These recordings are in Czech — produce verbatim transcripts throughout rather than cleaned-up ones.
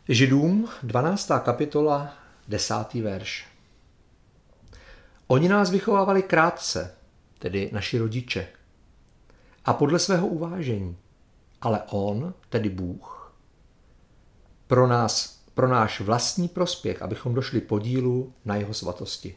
Židům dvanáctá kapitola, desátý verš. Oni nás vychovávali krátce, tedy naši rodiče, a podle svého uvážení. Ale on, tedy Bůh, pro nás, pro náš vlastní prospěch, abychom došli podílu na jeho svatosti.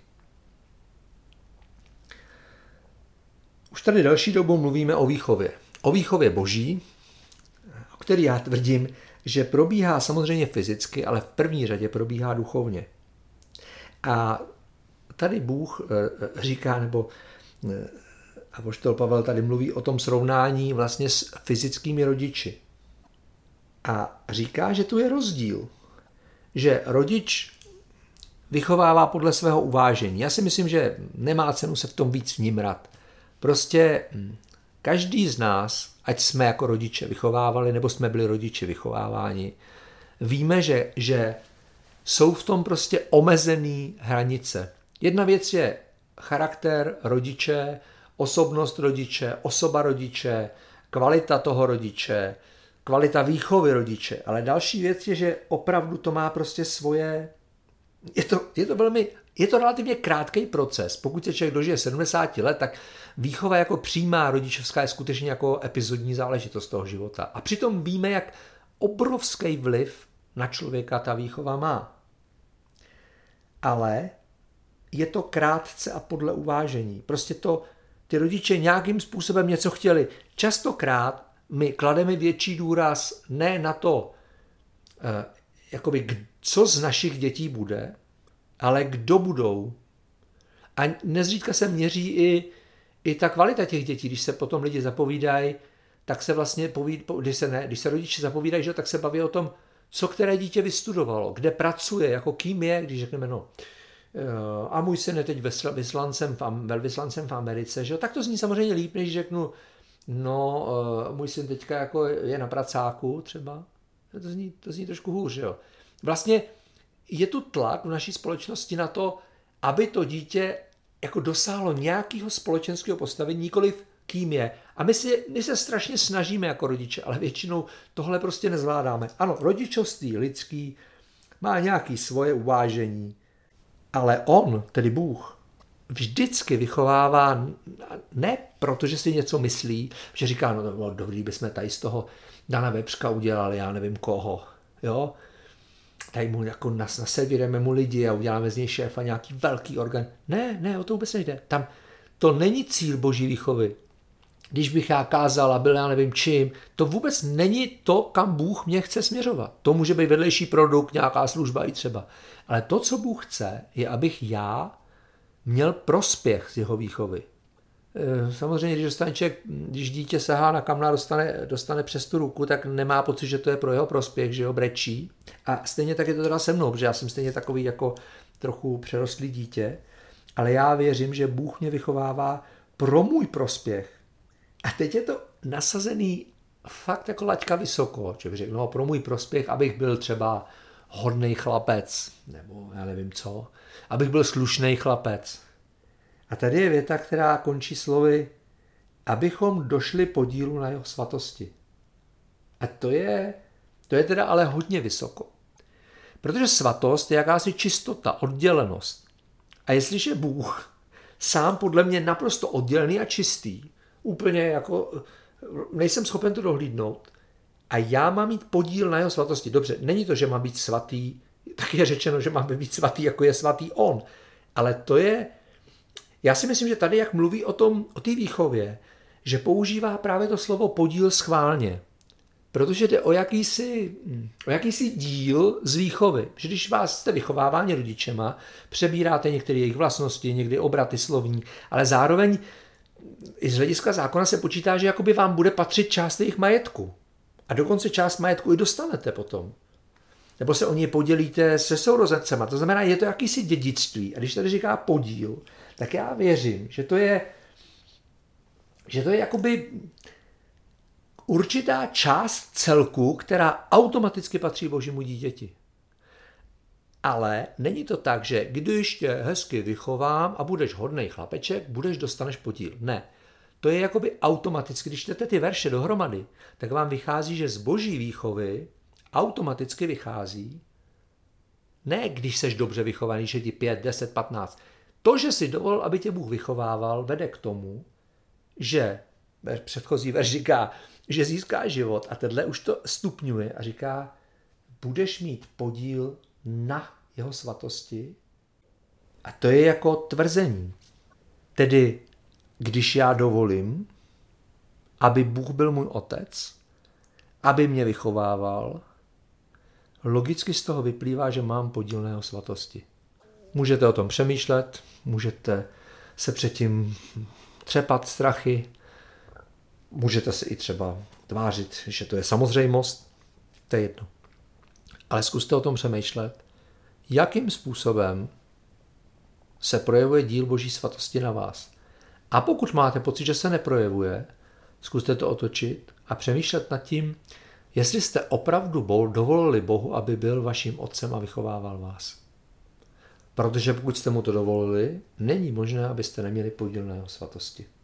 Už tady další dobu mluvíme o výchově. O výchově boží, o který já tvrdím, že probíhá samozřejmě fyzicky, ale v první řadě probíhá duchovně. A tady Bůh říká, nebo apoštol Pavel tady mluví o tom srovnání vlastně s fyzickými rodiči. A říká, že tu je rozdíl, že rodič vychovává podle svého uvážení. Já si myslím, že nemá cenu se v tom víc vnímrat. Prostě každý z nás, ať jsme jako rodiče vychovávali, nebo jsme byli rodiče vychováváni, víme, že, že jsou v tom prostě omezené hranice. Jedna věc je charakter rodiče, osobnost rodiče, osoba rodiče, kvalita toho rodiče, kvalita výchovy rodiče. Ale další věc je, že opravdu to má prostě svoje... Je to, je to velmi... Je to relativně krátký proces. Pokud se člověk dožije sedmdesát let, tak výchova jako přímá rodičovská je skutečně jako epizodní záležitost toho života. A přitom víme, jak obrovský vliv na člověka ta výchova má. Ale je to krátce a podle uvážení. Prostě to ty rodiče nějakým způsobem něco chtěli. Častokrát my klademe větší důraz ne na to, eh, jakoby, co z našich dětí bude, ale kdo budou. A nezřídka se měří i, i ta kvalita těch dětí. Když se potom lidi zapovídají, tak se vlastně, povíd, když, se ne, když se rodiče zapovídají, že, tak se baví o tom, co které dítě vystudovalo, kde pracuje, jako kým je, když řekneme, no, a můj syn je teď vyslancem, velvyslancem v Americe, že? Tak to zní samozřejmě líp, než řeknu, no, můj syn teďka jako je na pracáku třeba. To zní, to zní trošku hůř, jo. Vlastně je tu tlak v naší společnosti na to, aby to dítě jako dosáhlo nějakého společenského postavení, nikoliv kým je. A my, si, my se strašně snažíme jako rodiče, ale většinou tohle prostě nezvládáme. Ano, rodičovství lidský má nějaké svoje uvážení, ale on, tedy Bůh, vždycky vychovává ne proto, že si něco myslí, že říká, no, no dobrý, bychom tady z toho Dana Vepřka udělali, já nevím koho, jo. Tady mu jako naservírujeme mu lidi a uděláme z něj šéfa nějaký velký orgán. Ne, ne, o to vůbec nejde. Tam to není cíl boží výchovy. Když bych já kázal a byl já nevím čím, to vůbec není to, kam Bůh mě chce směřovat. To může být vedlejší produkt, nějaká služba i třeba. Ale to, co Bůh chce, je, abych já měl prospěch z jeho výchovy. Samozřejmě, když, dostane člověk, když dítě sahá na kamna, dostane, dostane přes tu ruku, tak nemá pocit, že to je pro jeho prospěch, že ho brečí. A stejně tak je to teda se mnou, protože já jsem stejně takový jako trochu přerostlý dítě, ale já věřím, že Bůh mě vychovává pro můj prospěch. A teď je to nasazený fakt jako laťka vysoko. Člověk řekl, no pro můj prospěch, abych byl třeba hodnej chlapec, nebo já nevím co, abych byl slušný chlapec. A tady je věta, která končí slovy, abychom došli podílu na jeho svatosti. A to je, to je teda ale hodně vysoko. Protože svatost je jakási čistota, oddělenost. A jestliže Bůh sám podle mě naprosto oddělený a čistý, úplně jako nejsem schopen to dohlídnout, a já mám mít podíl na jeho svatosti. Dobře, není to, že mám být svatý, tak je řečeno, že mám být svatý, jako je svatý on. Ale to je, já si myslím, že tady, jak mluví o tom, o té výchově, že používá právě to slovo podíl schválně. Protože jde o jakýsi, o jakýsi díl z výchovy. Že když vás jste vychováváni rodičema, přebíráte některé jejich vlastnosti, někdy obraty slovní, ale zároveň i z hlediska zákona se počítá, že jakoby vám bude patřit část jejich majetku. A dokonce část majetku i dostanete potom. Nebo se o něj podělíte se sourozencema. To znamená, je to jakýsi dědictví. A když tady říká podíl, tak já věřím, že to je, že to je jakoby určitá část celku, která automaticky patří božímu dítěti. Ale není to tak, že když tě hezky vychovám a budeš hodnej chlapeček, budeš dostaneš podíl. Ne. To je jakoby automaticky, když čtete ty verše dohromady, tak vám vychází, že z boží výchovy automaticky vychází, ne když seš dobře vychovaný, že ti pět, deset, patnáct. To, že si dovolil, aby tě Bůh vychovával, vede k tomu, že předchozí verš říká, že získá život a tenhle už to stupňuje a říká, budeš mít podíl na jeho svatosti. A to je jako tvrzení. Tedy, když já dovolím, aby Bůh byl můj otec, aby mě vychovával, logicky z toho vyplývá, že mám podíl na jeho svatosti. Můžete o tom přemýšlet, můžete se předtím třepat strachy, můžete se i třeba tvářit, že to je samozřejmost, to je jedno. Ale zkuste o tom přemýšlet, jakým způsobem se projevuje díl Boží svatosti na vás. A pokud máte pocit, že se neprojevuje, zkuste to otočit a přemýšlet nad tím, jestli jste opravdu dovolili Bohu, aby byl vaším otcem a vychovával vás. Protože pokud jste mu to dovolili, není možné, abyste neměli podíl na jeho svatosti.